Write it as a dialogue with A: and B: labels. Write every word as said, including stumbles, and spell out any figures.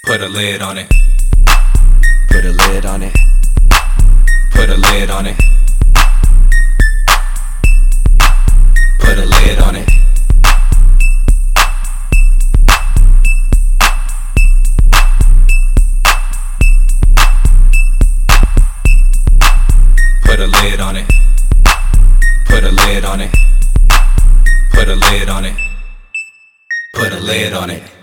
A: Put a lid on it.
B: Put a lid on it.
A: Put a lid on it. Put a lid on it. Put a lid on it. Put a lid on it. Put a lid on it. Put a lid on it.